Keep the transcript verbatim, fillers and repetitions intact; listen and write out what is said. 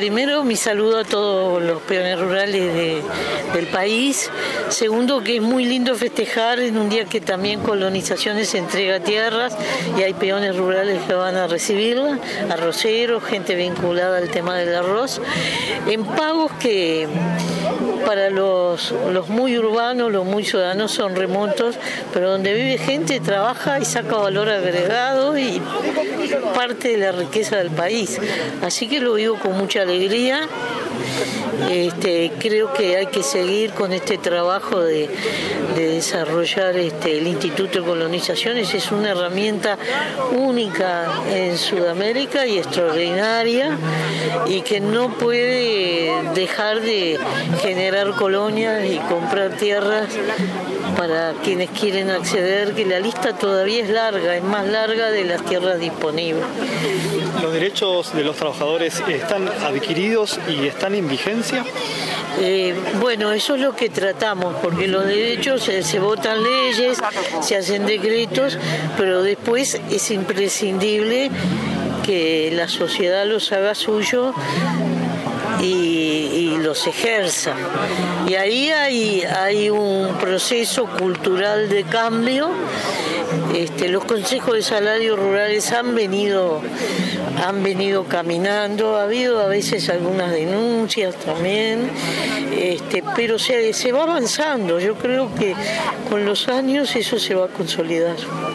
primero mi saludo a todos los peones rurales de, del país. Segundo, que es muy lindo festejar en un día que también Colonizaciones entrega tierras y hay peones rurales que van a recibirla, arroceros, gente vinculada al tema del arroz, en pagos que para los, los muy urbanos, los muy ciudadanos son remotos, pero donde vive gente, trabaja y saca valor agregado y parte de la riqueza del país. Así que lo vivo con mucha alegría. Este, creo que hay que seguir con este trabajo de, de desarrollar este, el Instituto de Colonizaciones. Es una herramienta única en Sudamérica y extraordinaria, y que no puede dejar de generar colonias y comprar tierras para quienes quieren acceder, que la lista todavía es larga, es más larga de las tierras disponibles. ¿Los derechos de los trabajadores están adquiridos y están en vigencia? Eh, bueno, eso es lo que tratamos, porque los derechos se, se votan leyes, se hacen decretos, pero después es imprescindible que la sociedad los haga suyo y, y los ejerza. Y ahí hay, hay un proceso cultural de cambio. Este, los consejos de salarios rurales han venido, han venido caminando, ha habido a veces algunas denuncias también, este, pero se, se va avanzando. Yo creo que con los años eso se va a consolidar.